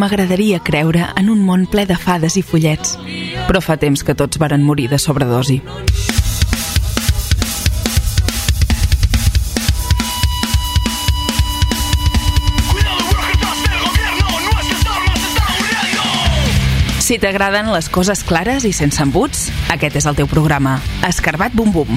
M'agradaria creure en un món ple de fades i follets, però fa temps que tots varen morir de sobredosi. Si t'agraden les coses clares i sense embuts, aquest és el teu programa. Escarbat Bum Bum.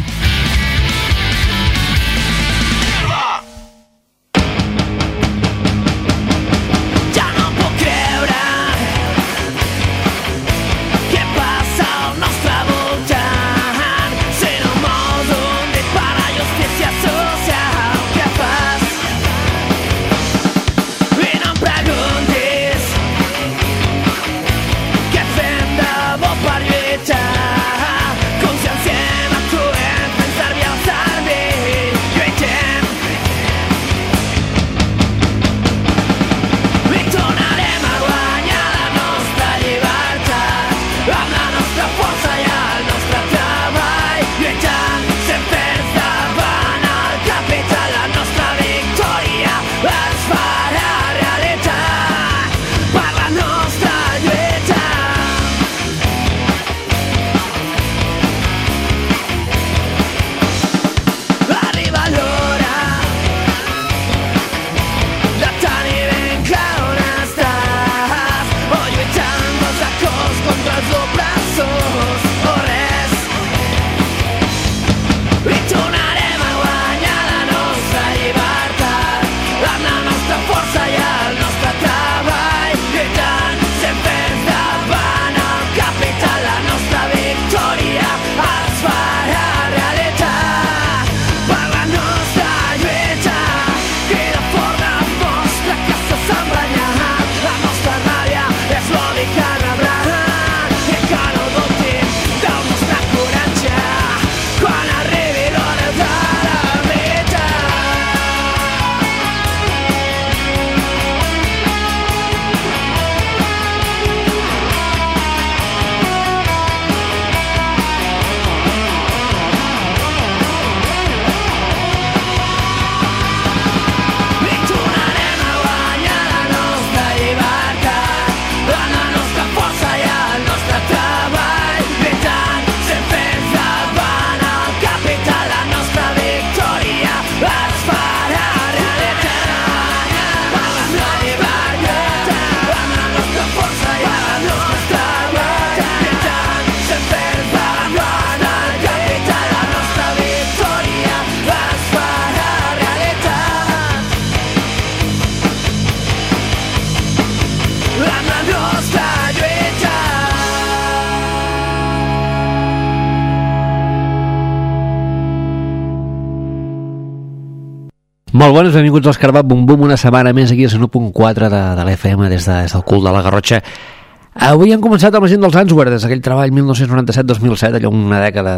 Molt bones, benvinguts al Escarbat Bum Bum, una setmana més aquí al 1.4 de l'FM des del cul de la Garrotxa. Avui hem començat amb la gent dels Answer, des d'aquell treball 1997-2007, allò una dècada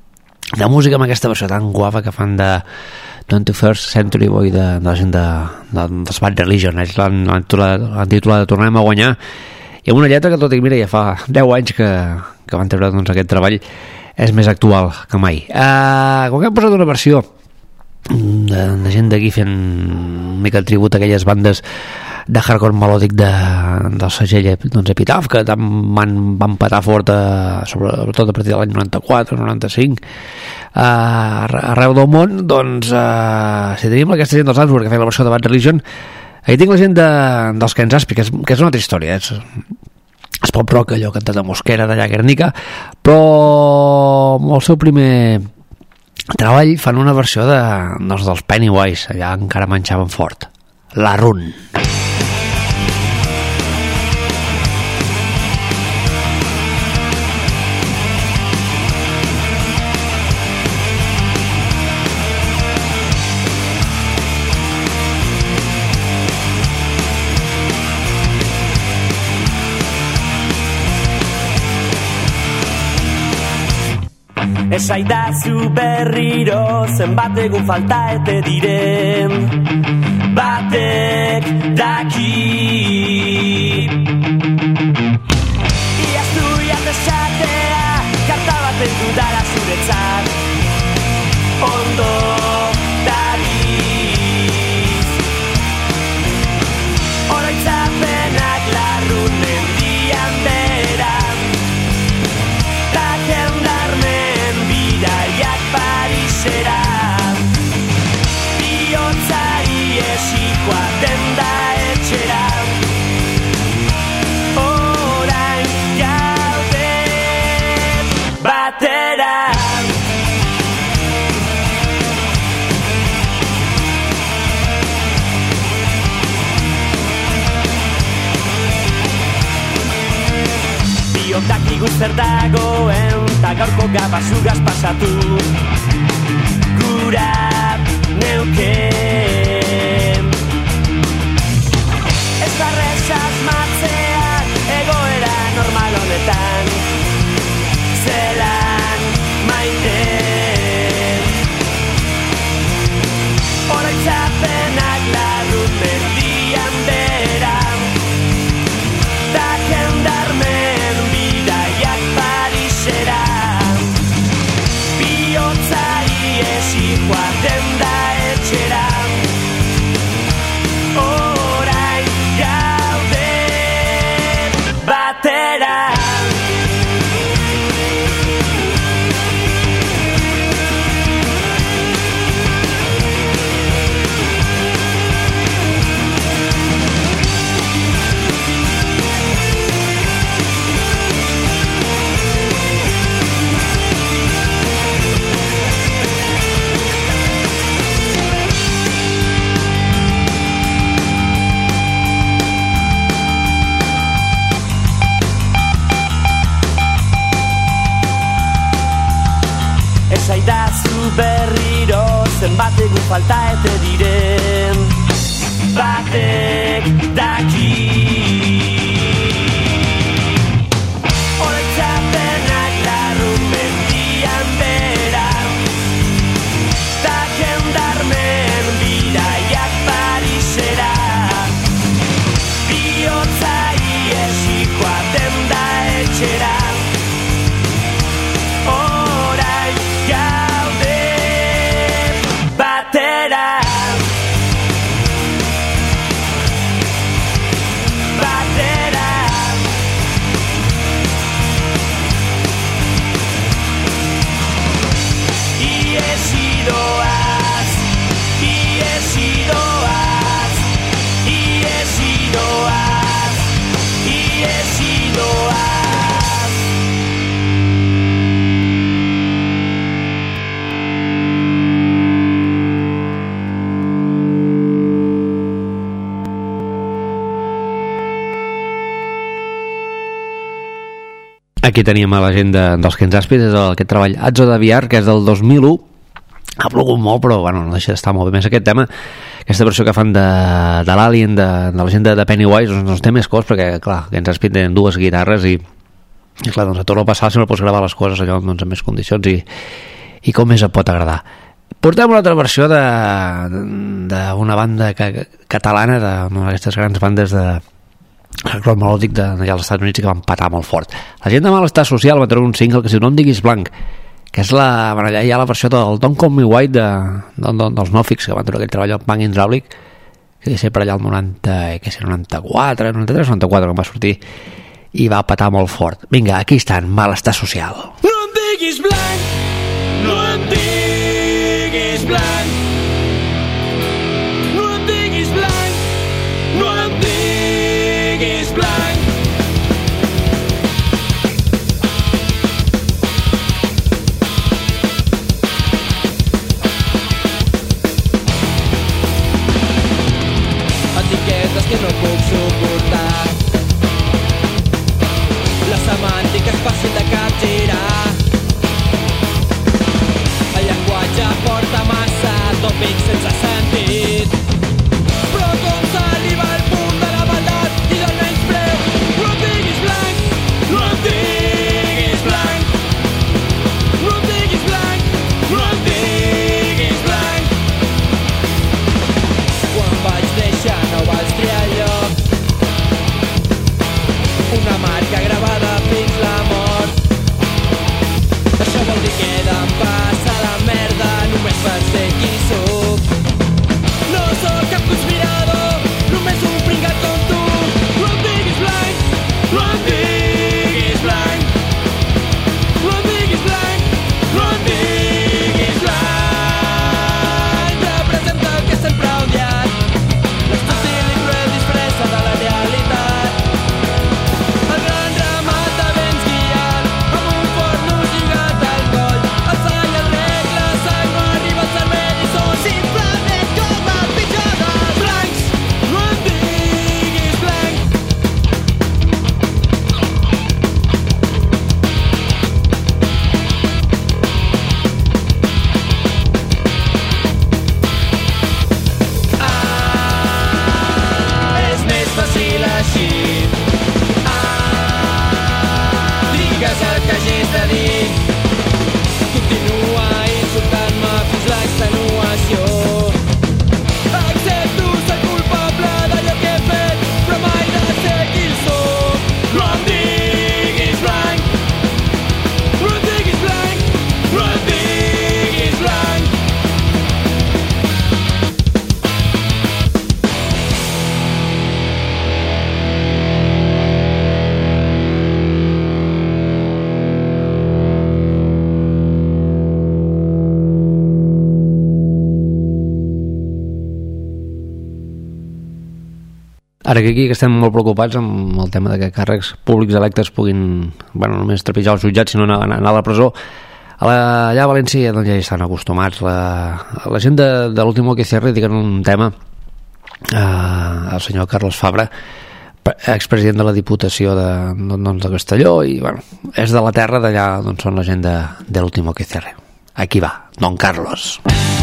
de música amb aquesta versió tan guapa que fan de 21st Century Boy de la gent dels Bad Religion. Ells l'han titulat Tornem a guanyar, i amb una lletra que tot i mira ja fa 10 anys que van treure doncs, aquest treball, és més actual que mai. Com que hem posat una versió de gent d'aquí fent un mica el tribut a aquelles bandes de hardcore melòdic del segell doncs, Epitaph, que van patar fort sobretot a partir de l'any 94-95 arreu del món. Doncs si tenim aquesta gent dels Answer que feia la versió de Bad Religion, aquí tinc la gent dels Kansas, que és una altra història, és pop rock, allò cantat a Mosquera d'allà a Guernica, però amb el seu primer treball fan una versió dels Pennywise, allà encara manxaven fort, la Run. Esaidazu berriro zenbat egun falta ete diren, batek daki. Iaztu esatea, karta baten dudara zuretzat, ondo dabiz. Oroitzapenak zer dagoen ta gaurko gabazugaz pasatu gura neuken ez barrez asmatzeak egoera normal honetan zelan maite oroitzapenak larrun mendian bera da gendarmen bidaiak Parisera bihotza iesi joaten da etxera orain gaude batera Zaidazu berriro zenbat egun falta ete diren batek daki oroitzapenak larrun mendian bera da gendarmen bidaiak Parisera bihotza iesi joaten da etxera Aquí teníem a la gent dels Kenzaspis, és aquest treball Atzo de Viar, que és del 2001. Ha plogut molt, però bueno, no deixa d'estar molt bé. Més aquest tema, aquesta versió que fan de l'Alien, de la gent de Pennywise, doncs té més cos, perquè clar, Kenzaspis tenen dues guitarres i clar, doncs a tot el passat sempre pots gravar les coses allò doncs, en més condicions i com més et pot agradar. Portem una altra versió d'una banda catalana, d'una d'aquestes grans bandes de rock melòdic d'allà als Estats Units que van patar molt fort. La gent de Malestar Social va treure un single que es diu No em diguis blanc, que és allà hi ha la versió del Don't Call Me White dels Nofix, que van treure aquell treball al Punk Hydraulic, que va ser per allà el 94, 93, 94 que va sortir i va patar molt fort. Vinga, aquí estan, Malestar Social. No em diguis blanc, no em diguis blanc, no em diguis blanc, no em diguis blanc. Etiquetes que no puc suportar, la semàntica és fàcil de capgirar. Ara que aquí estem molt preocupats amb el tema de que càrrecs públics electes puguin, bueno, només trepitjar els jutjats, sinó anar a la presó. Allà a València doncs, ja hi estan acostumats. La gent de l'últim OQCR diuen un tema al senyor Carlos Fabra, expresident de la Diputació de Castelló, i bueno, és de la terra d'allà d'on són la gent de l'últim OQCR. Aquí va, Don Carlos.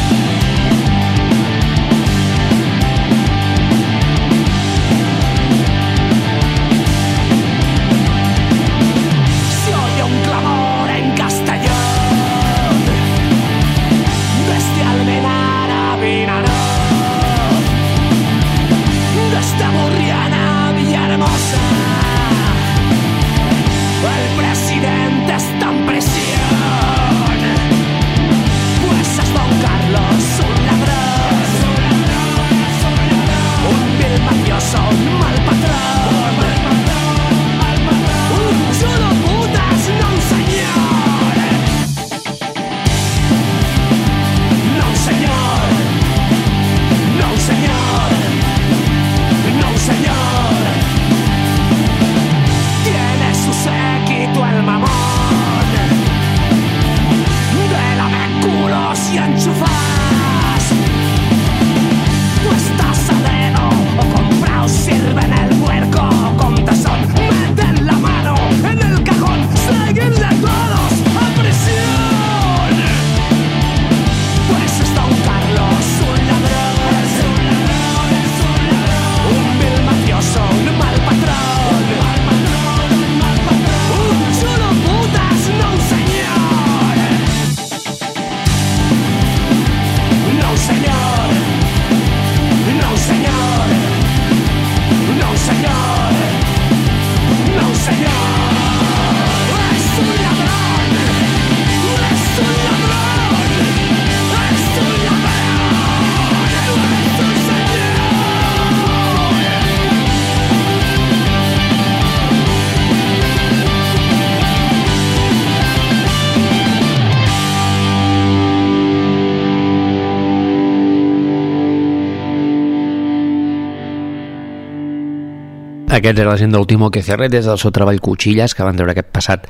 Aquests eren la gent de l'últim OQCR des del seu treball Cuchillas, que van treure aquest passat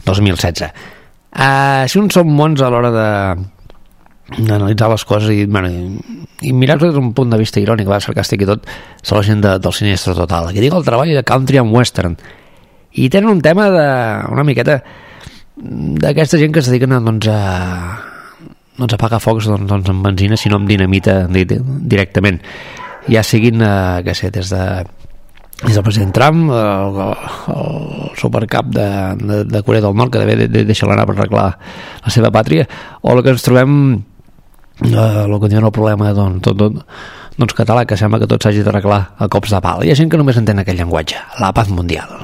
2016. Si uns som bons a l'hora d'analitzar les coses i mirar-ho des d'un punt de vista irònic, sarcàstic i tot, són la gent del Sinistro Total. Aquí dic el treball de country and western. I tenen un tema una miqueta d'aquesta gent que es dediquen a apagar focs amb benzina, sinó amb dinamita directament. Ja siguin, des del president Trump, el supercap de Corea del Nord, que deve deixar-la anar per arreglar la seva pàtria, o el que ens trobem el que diuen el problema català, que sembla que tot s'hagi d'arreglar a cops de pal. Hi ha gent que només entén aquell llenguatge, la paz mundial.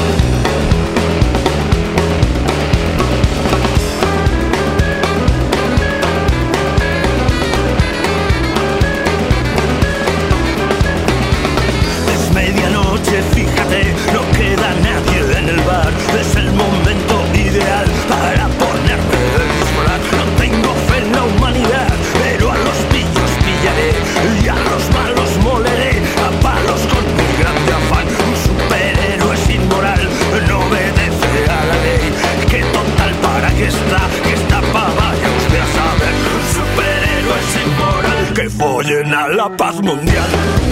A la paz mundial.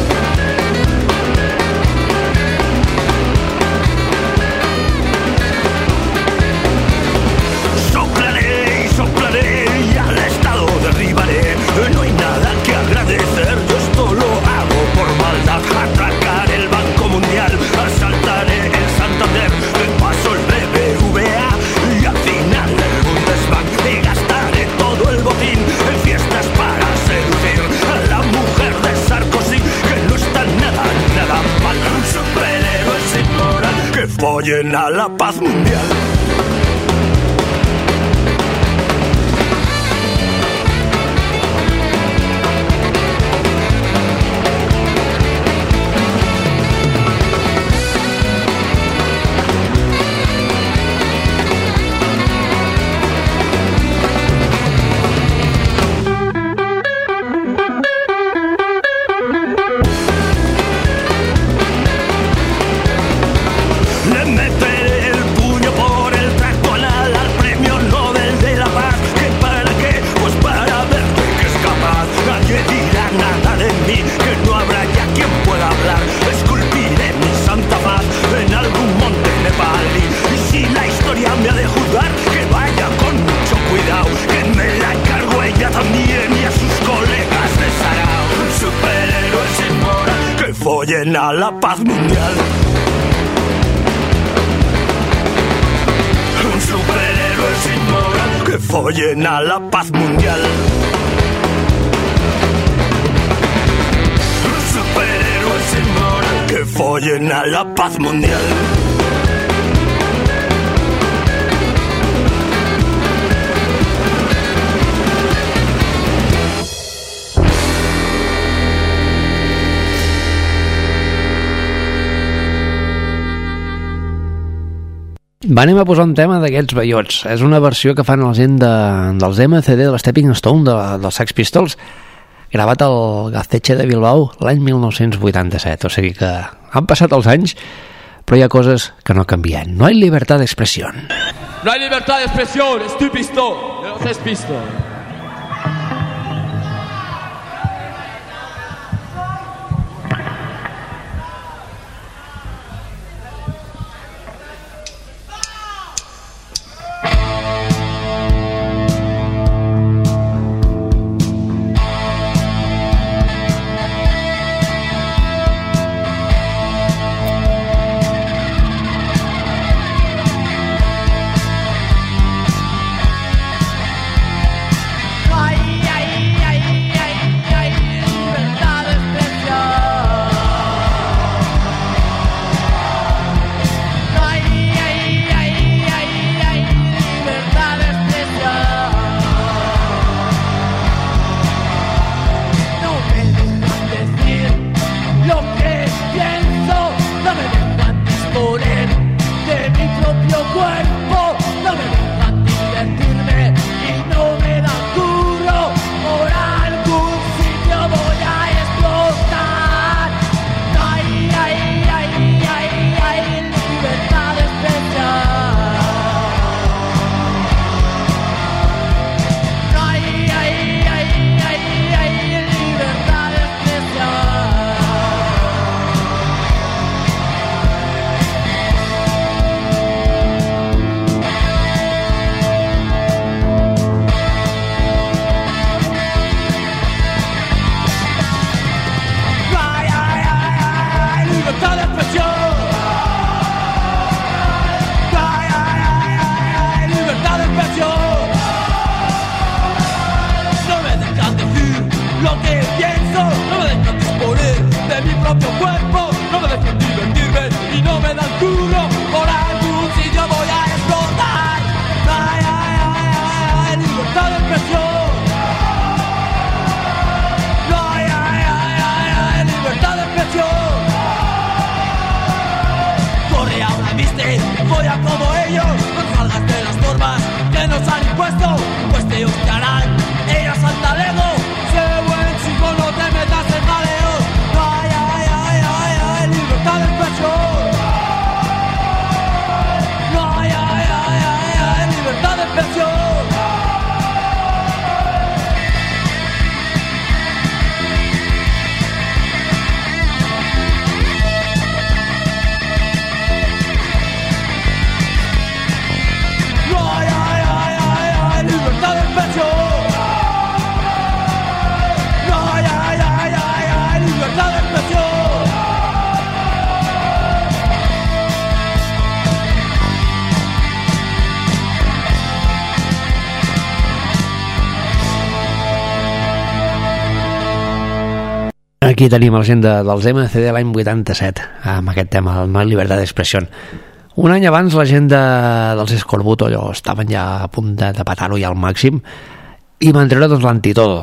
Soplaré y soplaré y al estado derribaré. No hay nada que agradecer, yo esto lo hago por maldad. Atracar el Banco Mundial, asaltaré el Santander, paso el BBVA y al final el Bundesbank. Y gastaré todo el botín en fiestas para seducir a la mujer de Sarkozy, que no está nada mal. Superhéroes sin moral que follen a la paz mundial. follen a la paz mundial. Superhéroes sin moral que follen a la paz mundial. Superhéroes sin moral que follen a la paz mundial. Anem a posar un tema d'aquests bellots. És una versió que fan la gent dels MCD, de l'Stepping Stone, dels Sex Pistols, gravat al Gaztetxe de Bilbao l'any 1987. O sigui que han passat els anys, però hi ha coses que no canvien. No hay libertad de expresión. No hay libertad de expresión, es tu pistol, de los Sex Pistols. Aquí tenim la gent dels MCD l'any 87 amb aquest tema, el No hay libertad de expresión. Un any abans la gent dels Escorbuto estaven ja a punt de petar-ho ja al màxim i van treure doncs l'Antitodo.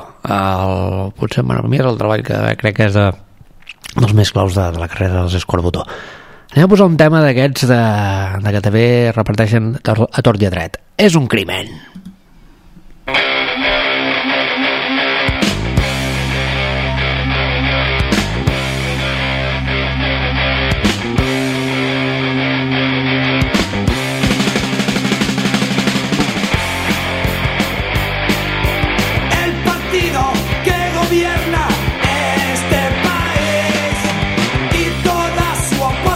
Potser per mi és el treball que crec que és dels més claus de la carrera dels Escorbuto. Anem a posar un tema d'aquests que també reparteixen a tort i a dret. És un crimen.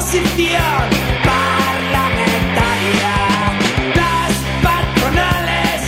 Parlamentaria, las patronales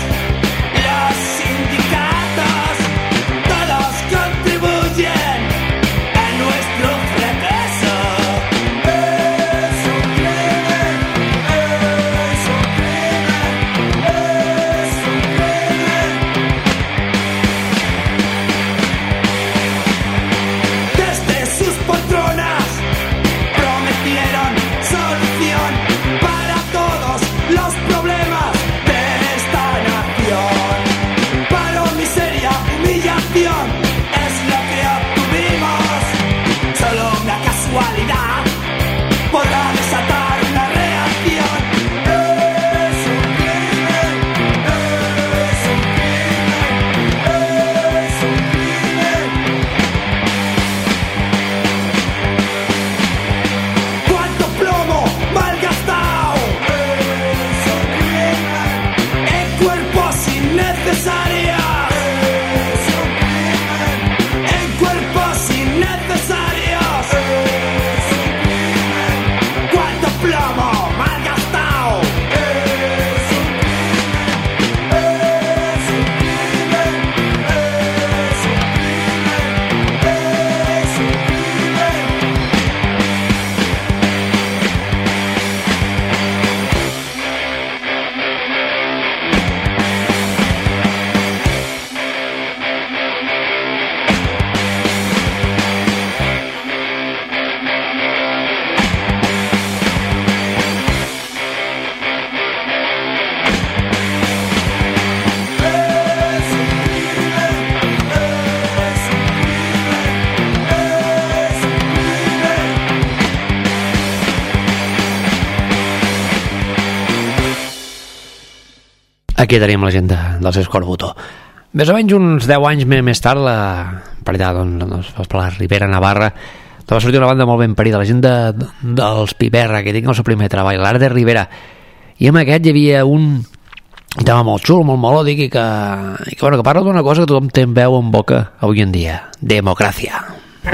Aquí tenim la gent dels Escorbuto. Més o menys uns 10 anys més tard, per allà, doncs, per la Ribera Navarra, va sortir una banda molt ben parida, la gent dels Piperra, que tinc el seu primer treball, l'Art de Ribera, i amb aquest hi havia un tema molt xulo, molt melòdic, i que parla d'una cosa que tothom té en veu en boca avui en dia: democràcia.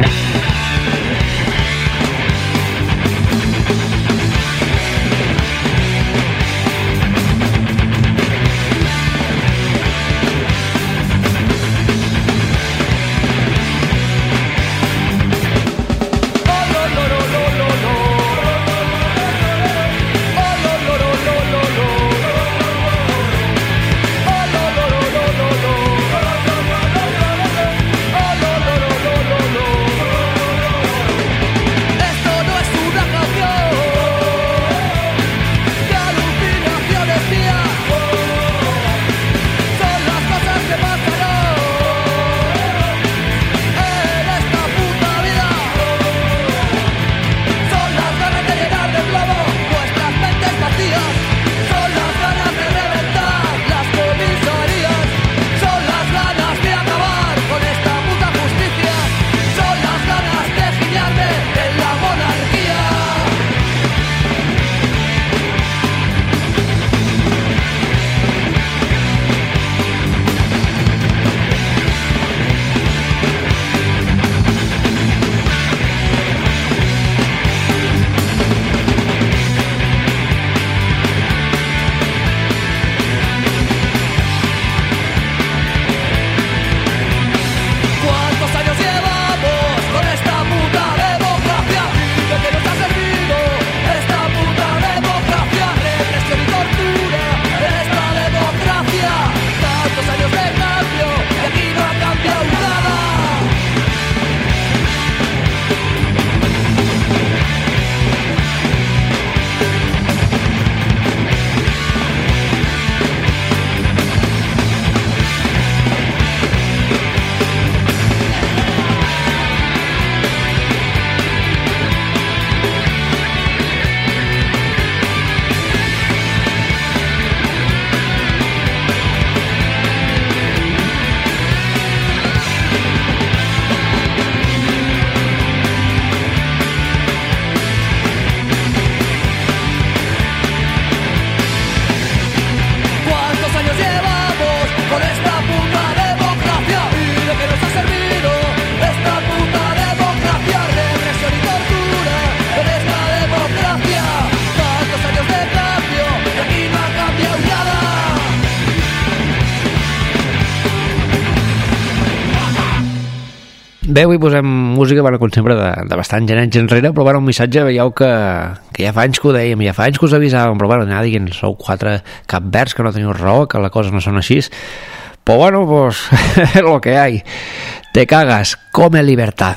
Bé, avui posem música, bueno, com sempre, de bastant anys enrere, però bueno, un missatge, veieu que ja fa anys que ho dèiem, ja fa anys que us avisàvem, però bueno, anava dient, sou 4 capverds, que no teniu raó, que la cosa no són així, però bueno, pues, es lo que hay. Te cagas, come libertad.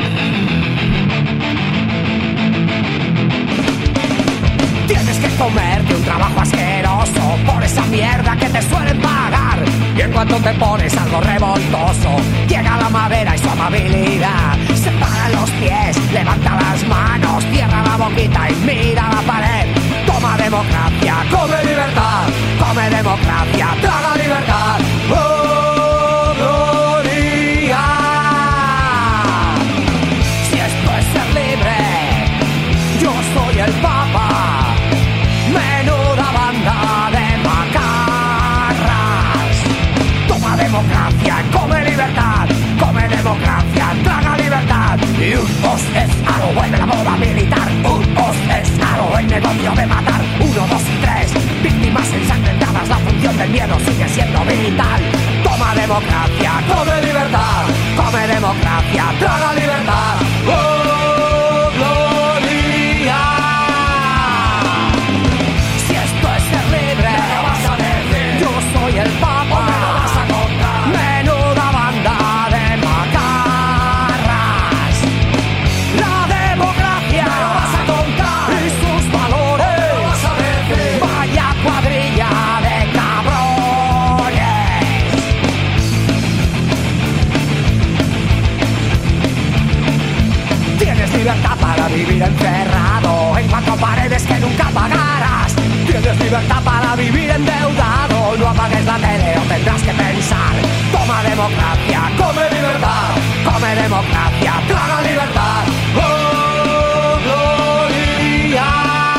Tienes que comerte un trabajo asqueroso por esa mierda que te suelen pagar. Y en cuanto te pones algo revoltoso, llega la madera y su amabilidad. Separa los pies, levanta las manos, cierra la boquita y mira la pared. Toma democracia, come libertad. Come democracia, traga libertad. ¡Oh, gloria! Si esto es ser libre, yo soy el Papa. Menuda banda de macarras. Toma democracia, come libertad. Come democracia, traga libertad. Y un os es algo en la moda militar. Un os es algo en negocio de matar. 1, 2 y 3, víctimas ensangrentadas. La función del miedo sigue siendo vital. Toma democracia, come libertad. Come democracia, traga libertad. ¡Oh, gloria! Si esto es ser libre, me lo vas a decir. Yo soy el Papa, me lo vas a contar. Menuda banda de macarras. La democracia, me lo vas a contar. Y sus valores, me lo vas a decir. Vaya cuadrilla de cabrones. Tienes libertad para vivir encerrado en cuatro paredes que nunca pagarás. Tienes libertad para vivir endeudado, no cuando apagues la tele o tendrás que pensar. Toma democracia, come libertad, come democracia, traga libertad. ¡Oh, gloria!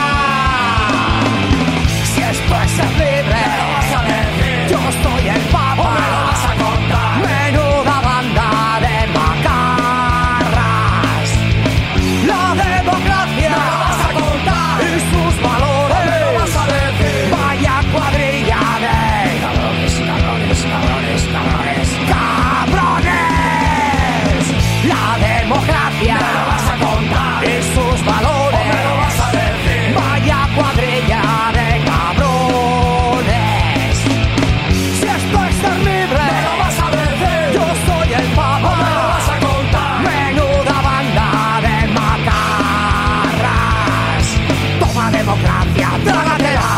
Si esto es ser libre, me lo vas a decir. Yo soy el Papa, o me lo vas a contar. Menuda banda de macarras. La democracia, me lo vas a contar. Y sus valores, me lo vas a decir. Vaya cuadrilla de cabrones, cabrones, cabrones, cabrones, cabrones. La democracia, me lo vas a contar. Y sus valores, me lo vas a decir. Vaya cuadrilla de cabrones. Si esto es ser libre, me lo vas a decir. Yo soy el Papa, me lo vas a contar. Menuda banda de macarras. Toma democracia, trágatela.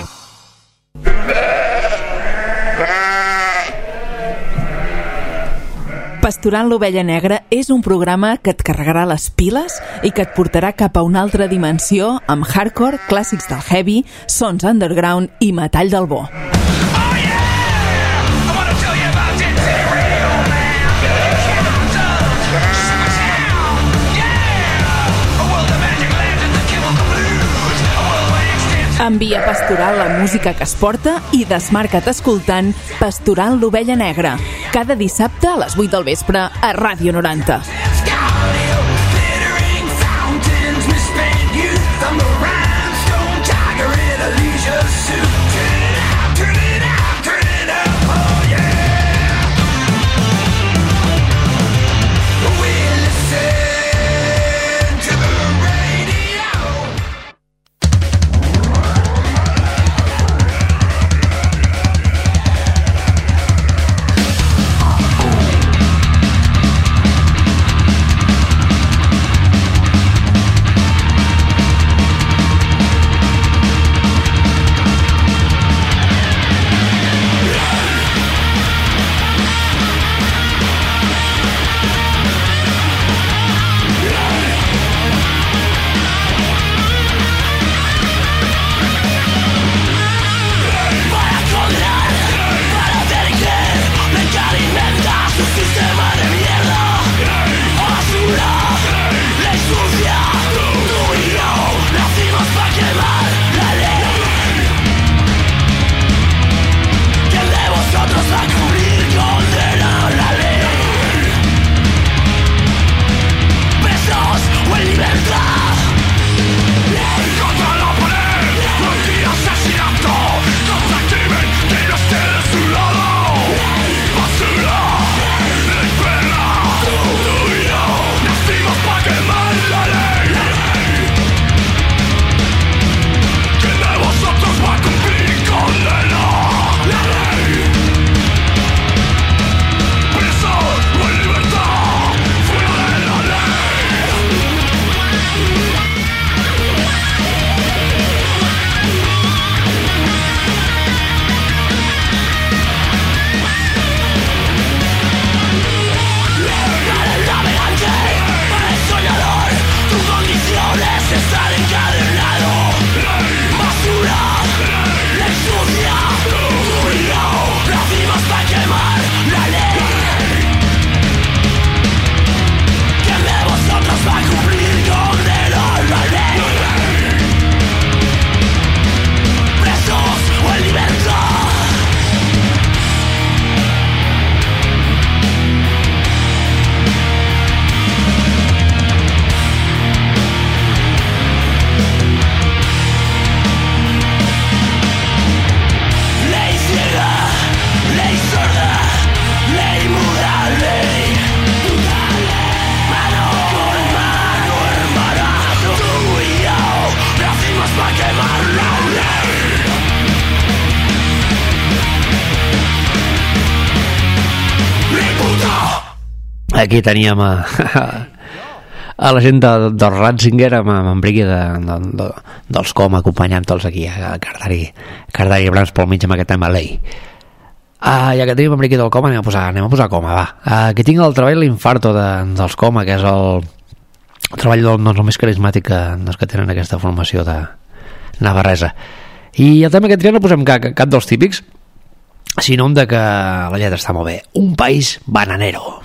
Pasturant l'ovella negra és un programa que et carregarà les piles i que et portarà cap a una altra dimensió amb hardcore, clàssics del heavy, sons underground i metall del bo. Envia Pastoral la música que es porta i desmarca't escoltant Pasturant l'ovella negra, cada dissabte a les 8 del vespre a Ràdio 90. Aquí teníem a la gent del Ratzinger amb en Briqui dels Com acompanyant-los aquí a Cardari Brans pel mig amb aquest tema Lei. Ja que tenim en Briqui del Com, anem a posar Coma, va. Aquí tinc el treball l'Infarto dels Coma, que és el treball el més carismàtic que tenen aquesta formació de navarresa. I el tema que triem no posem cap dels típics, sinó de que la lletra està molt bé. Un país bananero.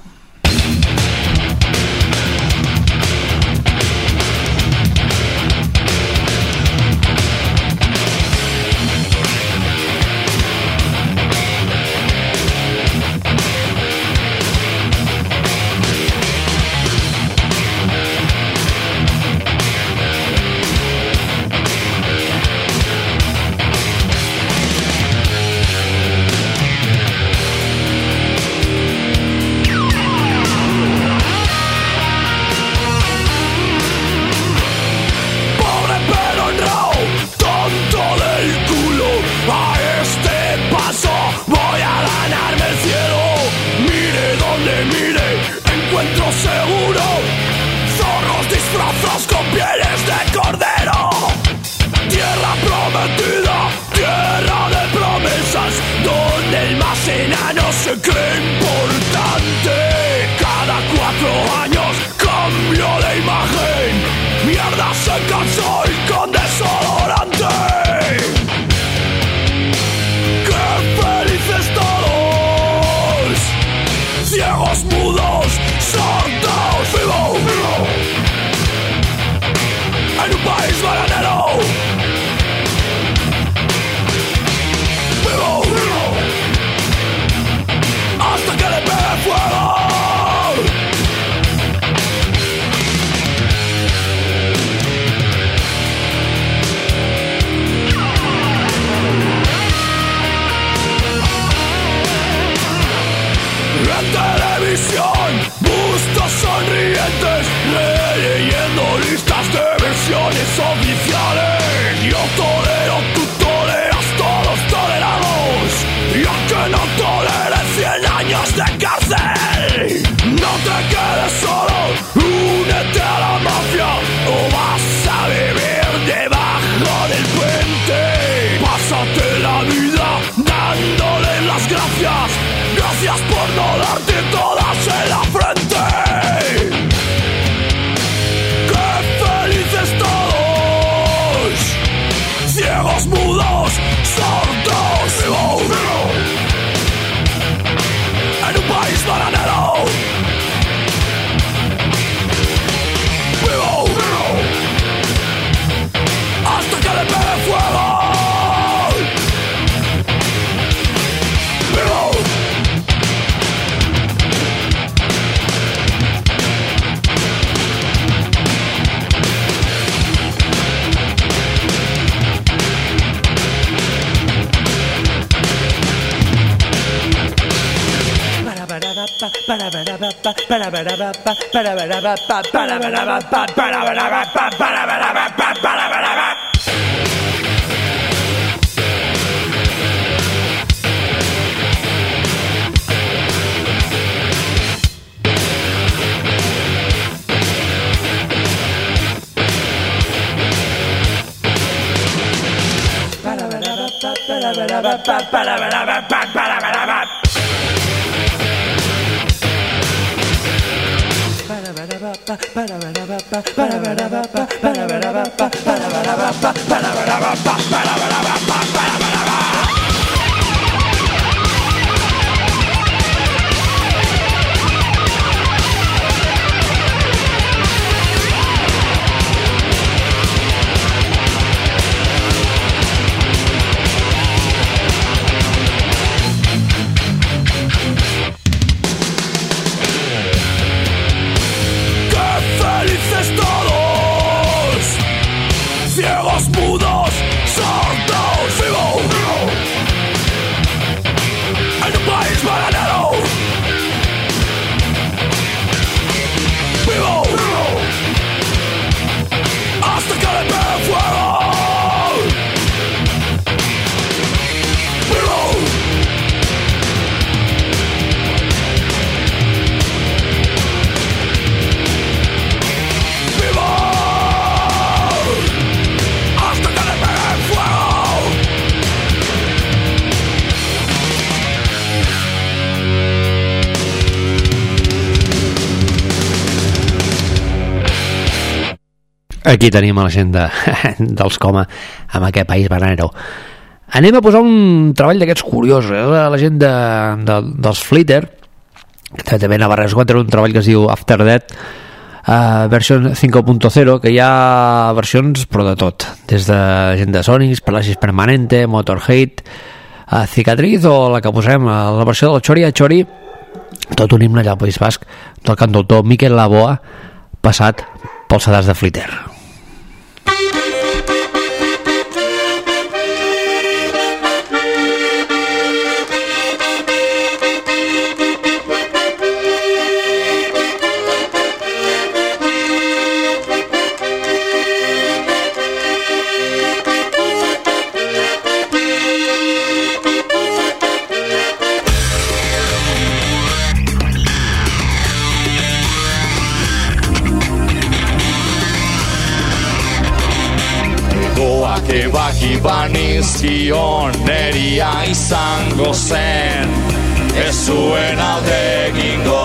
Aquí tenim a la gent dels Coma amb aquest país bananero. Anem a posar un treball d'aquests curiosos, la gent dels Flitter, que també Navarra es un treball que es diu After Death, versió 5.0, que hi ha versions però de tot, des de gent de Sonics, Paralysis Permanente, Motorhead, Cicatriz, o la que posem, la versió del Chori a Chori, tot un himne allà al País Basc del cantautor Mikel Laboa, passat pels sedars de Flitter. Banizkion neria izango zen, ez zuen alde egingo.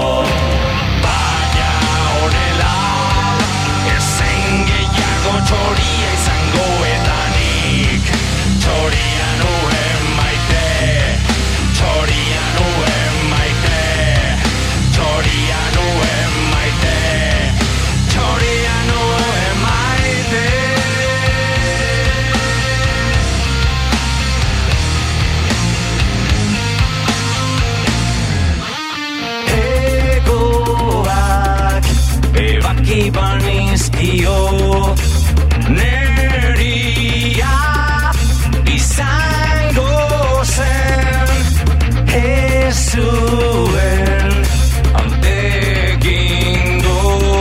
Baina honela, ezen gehiago txoria izango eta nik. Txoria nuen maite, txoria nuen maite, txoria nuen maite, txoria nuen maite. Banizkio neria izango zen, ez zuen alde egingo,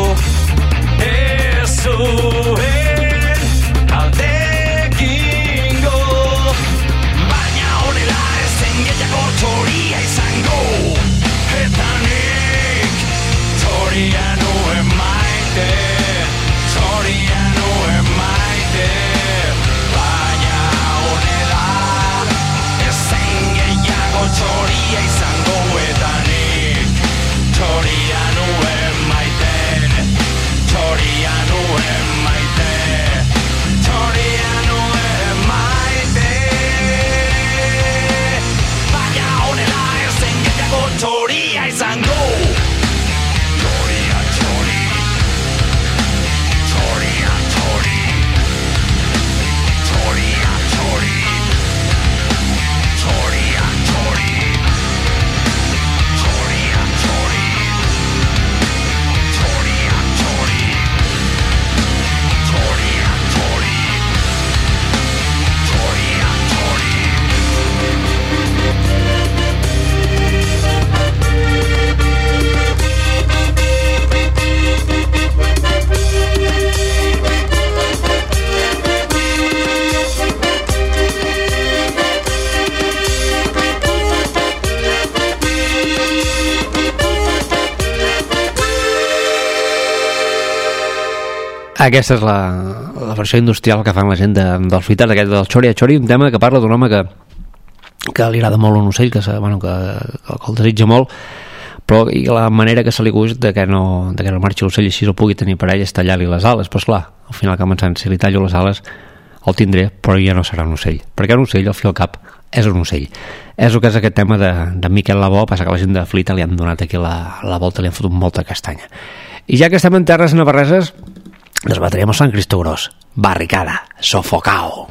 ez zuen alde egingo. Baina honela ezen gehiago txoria izango, eta nik txoria nuen maite, txoria nuen maite. Baina honela ezen gehiago txoria izango, eta nik txoria nuen maite, txoria nuen maite, txoria nuen maite. Baina honela ezen gehiago txoria izango. Aquesta és la versió industrial que fan la gent del Flitter, d'aquest del Chori a Chori, un tema que parla d'un home que li agrada molt un ocell, que el desitja molt, però i la manera que se li gust de que no marxi l'ocell així el pugui tenir per ell és tallar-li les ales. Però esclar, al final que pensant, si li tallo les ales el tindré, però ja no serà un ocell, perquè un ocell al fi al cap és un ocell. És el que és aquest tema de Mikel Laboa. Passa que la gent de Flitter li han donat aquí la volta, li han fotut molta castanya. I ja que estem en terres navarreses, nos bateríamos a San Cristo Gros. Barricada, sofocao.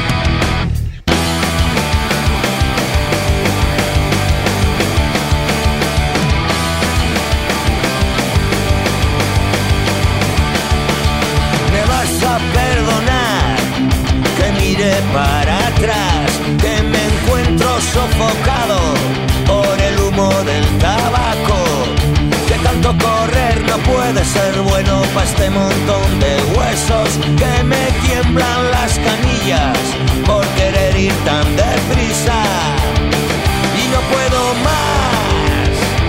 Me vas a perdonar que mire para atrás, que me encuentro sofocado por el humo del tabaco. Que tanto correr no puede ser bueno para este montón de huesos, que me tiemblan las canillas por querer ir tan deprisa y no puedo más,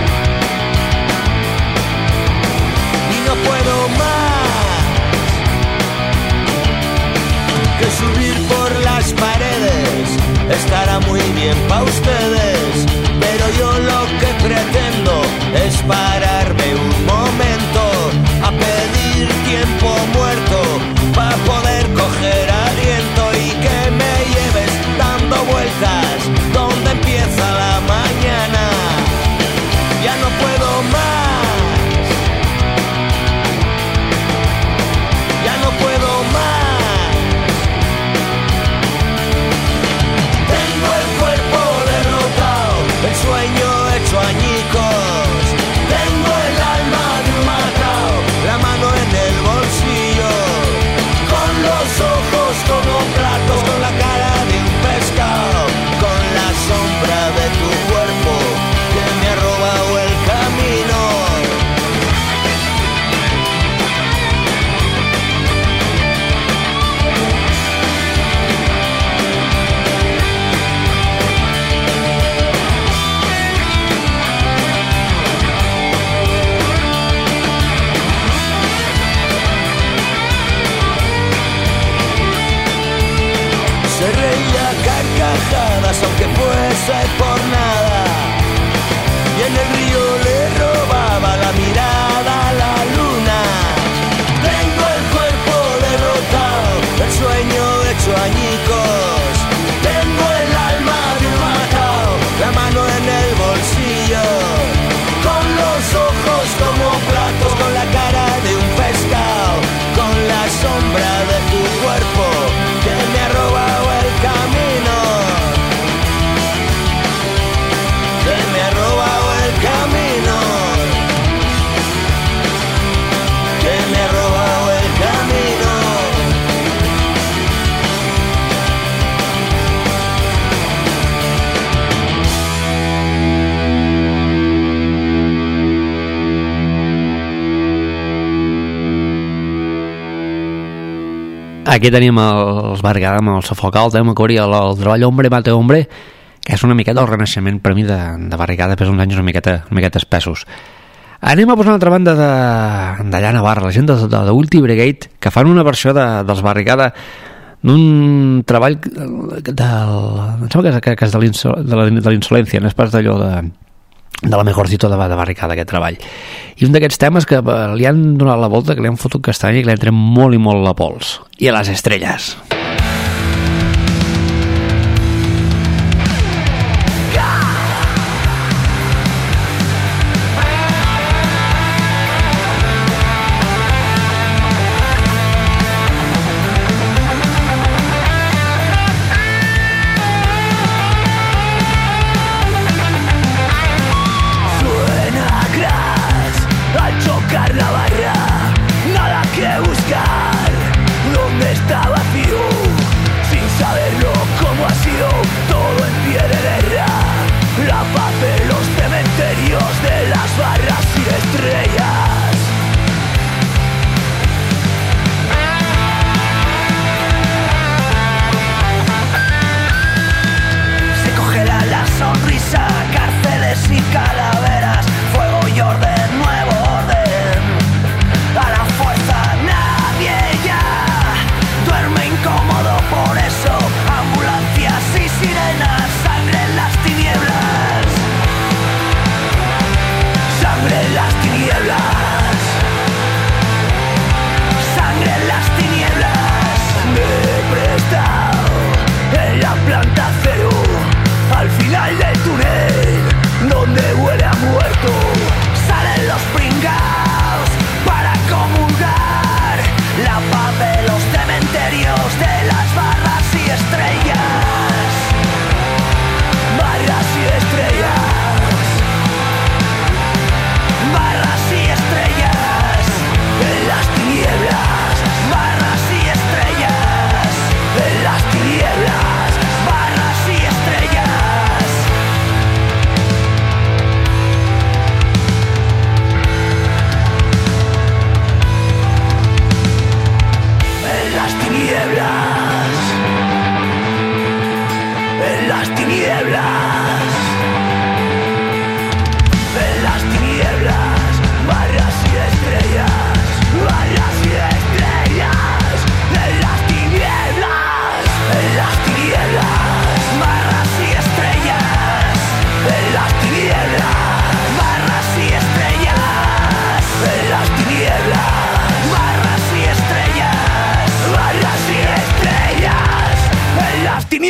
y no puedo más que subir por las paredes. Estará muy bien pa' ustedes, pero yo lo que pretendo es pararme un momento a pedir tiempo ya no puedo más, ya no puedo más. Tengo el cuerpo derrotado, el sueño hecho añicos. Tengo el alma de un matao, la mano en el bolsillo, con los ojos como platos, con la cara de un pescado, con la sombra de tu cuerpo que me ha robado el camino. Se reía carcajadas aunque fuese por nada, y en el río le robaba la mirada a la luna. Tengo el cuerpo derrotado, el sueño hecho añicos. Tengo el alma de un matao, la mano en el bolsillo, con los ojos como platos, con la cara de un pescado, con la sombra de tu cuerpo que me ha robado el camino, que me ha robado el camino, que me ha robado el camino. Aquí tenim els Berguedà amb el Sofocal, tema Cori, el treball Hombre Mate Hombre, que és una miqueta el renaixement per mi de Barricada, després uns anys una miqueta espessos. Anem a posar una altra banda d'allà a Navarra, la gent de Ulti Brigade, que fan una versió dels Barricada d'un treball em sembla que és de l'Insolència, no és pas d'allò de la Mejorcito de Barricada, aquest treball. I un d'aquests temes que li han donat la volta, que li han fotut castanya i que li han tret molt i molt la pols. I a les estrelles.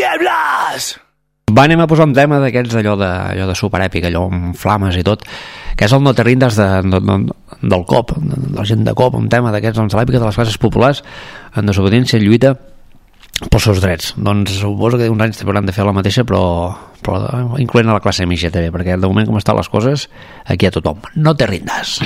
Va, anem a posar un tema d'aquests allò de superèpic, allò amb flames i tot, que és el No te rindes del COP, de la gent de COP, un tema d'aquests, doncs, de l'èpica de les classes populars en desobediència i lluita pels seus drets. Doncs suposo que uns anys també hauran de fer la mateixa, però incloent a la classe mitja també, perquè de moment com estan les coses, aquí a tothom. No te rindes.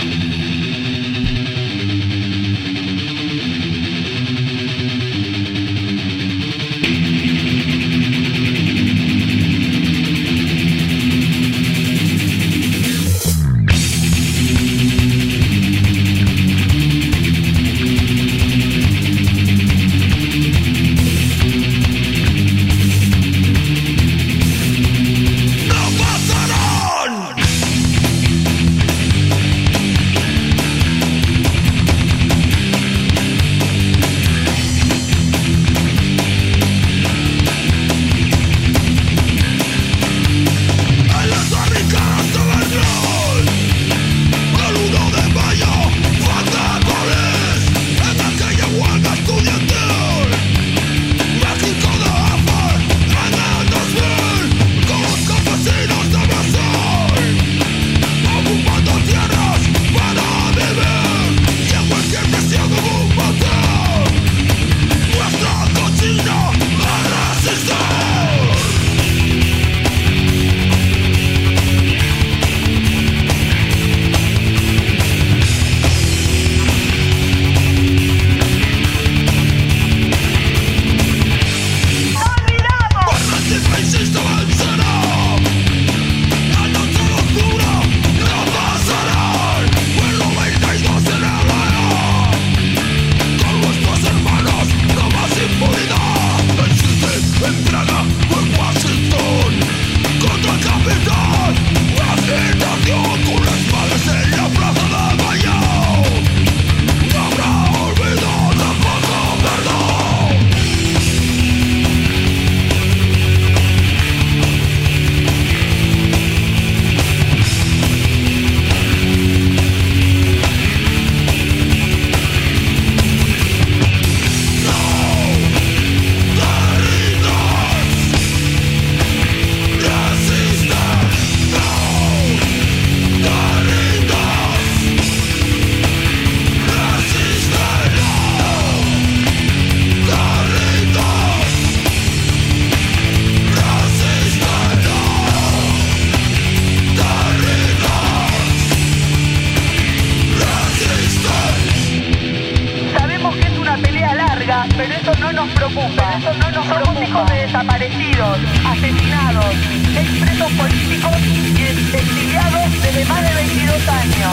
Somos hijos de desaparecidos, asesinados, expresos políticos y exiliados desde más de 22 años.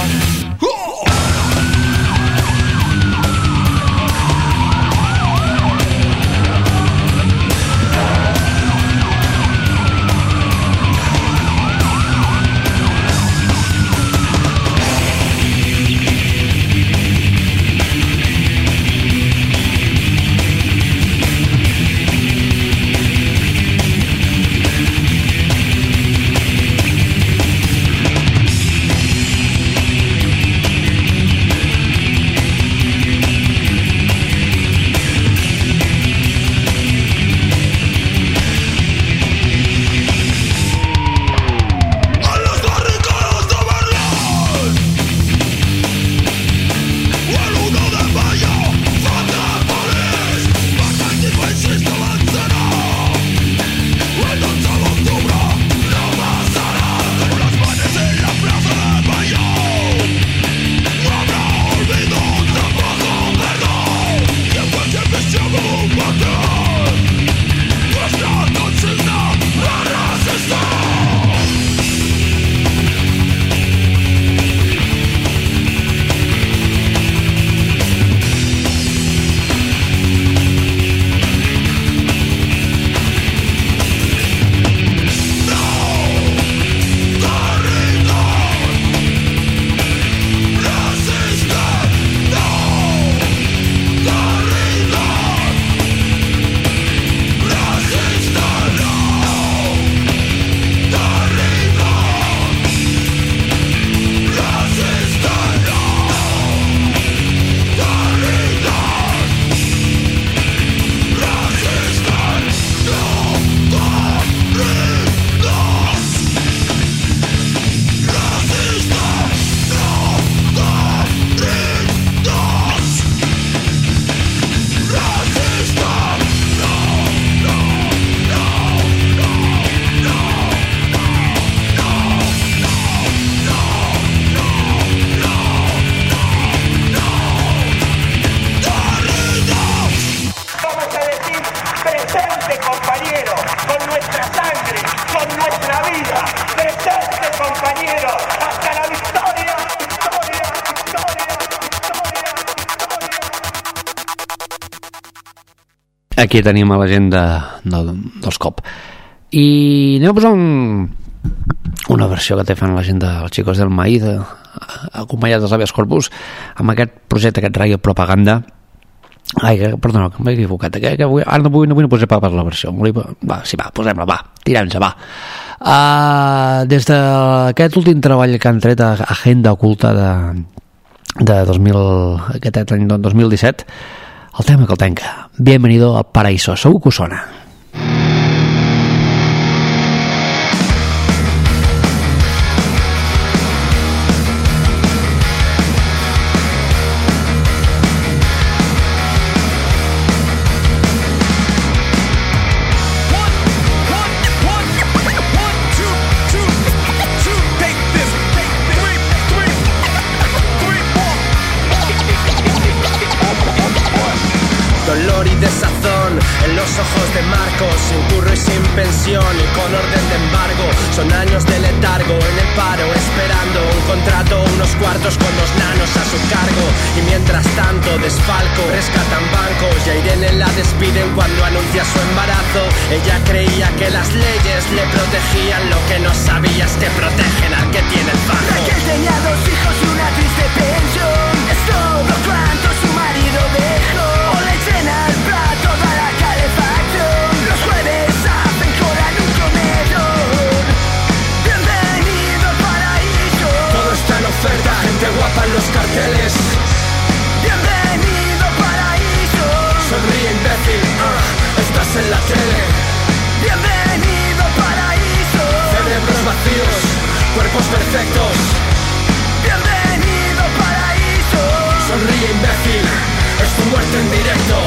Aquí tenim a la gent dels COP. I anem a posar una versió que fan la gent dels Chicos del Maíz, acompanyats dels Habeas Corpus, amb aquest projecte, aquest radio propaganda. Ai, perdona, que m'he equivocat, que ara no vull posar per la versió. Va, posem-la, tirem-se, va. Des d'aquest últim treball que han tret a Agenda Oculta aquest any 2017, el tema que el tanca, Bienvenido al Paraíso. Segur que us sona. Dolor y desazón en los ojos de Marcos, sin curro y sin pensión y con orden de embargo. Son años de letargo en el paro, esperando un contrato, unos cuartos con los nanos a su cargo. Y mientras tanto desfalco, rescatan bancos y a Irene la despiden cuando anuncia su embarazo. Ella creía que las leyes le protegían, lo que no sabía es que protegen al que tiene el bajo. Raquel tenía 2 hijos y una triste pensión, es todo cuanto su marido dejó. Llena el plato da la calefacción, los jueves hacen cola en un comedor. Bienvenido al paraíso. Todo está en oferta, gente guapa en los carteles. Bienvenido al paraíso. Sonríe imbécil, estás en la tele. Bienvenido al paraíso. Cerebros vacíos, cuerpos perfectos. Bienvenido al paraíso. Sonríe imbécil, es tu muerte en directo.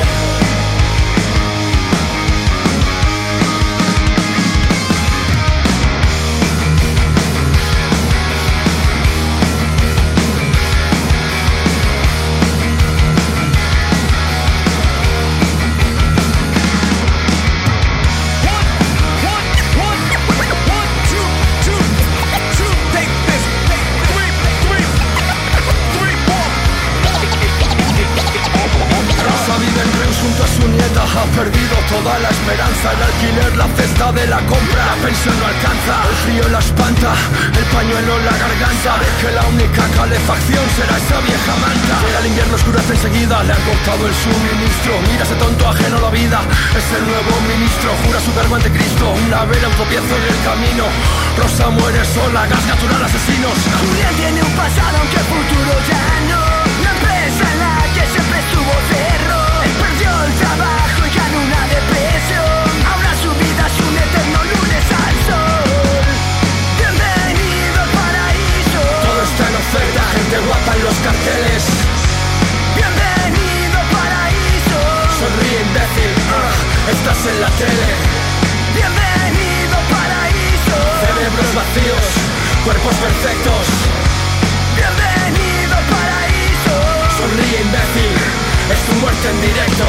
Junto a su nieta ha perdido toda la esperanza. El alquiler, la cesta de la compra, la pensión no alcanza. El frío la espanta, el pañuelo en la garganta. Sabe que la única calefacción será esa vieja manta. Llega el invierno, oscurece enseguida, le han cortado el suministro. Mira ese tonto ajeno a la vida, es el nuevo ministro. Jura su verbo ante Cristo, una vela, un tropiezo en el camino. Rosa muere sola, gas natural, asesinos. Julián tiene un pasado aunque el futuro ya no. La empresa en la que siempre estuvo cerró. Perdió el trabajo y ganó una depresión. Ahora su vida es un eterno lunes al sol. Bienvenido al paraíso. Todo está en oferta, gente guapa en los carteles. Bienvenido al paraíso. Sonríe imbécil, estás en la tele. Bienvenido al paraíso. Cerebros vacíos, cuerpos perfectos. Bienvenido al paraíso. Sonríe imbécil, es tu muerte en directo.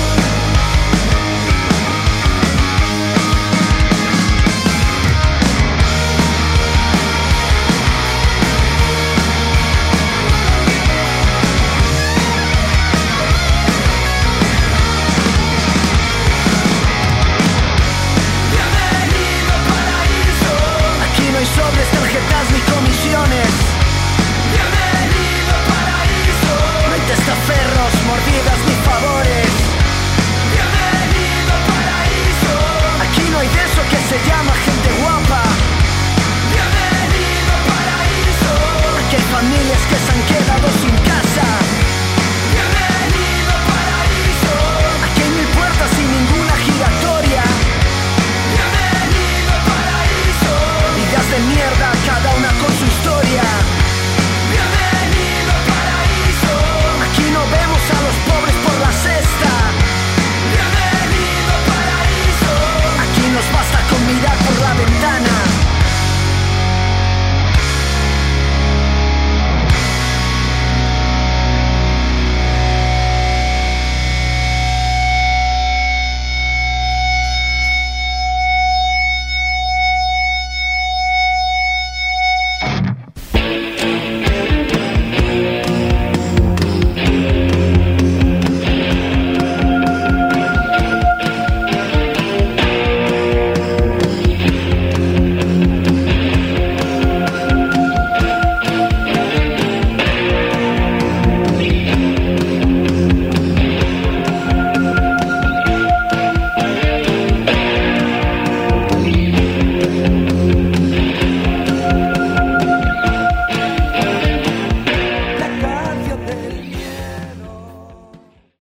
Bienvenido al paraíso. Aquí no hay sobres, tarjetas ni comisiones. Bienvenido al paraíso. No hay testaferros, mordidas ni favores. Bienvenido al paraíso. Aquí no hay de eso que se llama gente guapa. Bienvenido al paraíso. Aquí hay familias que se han quedado sin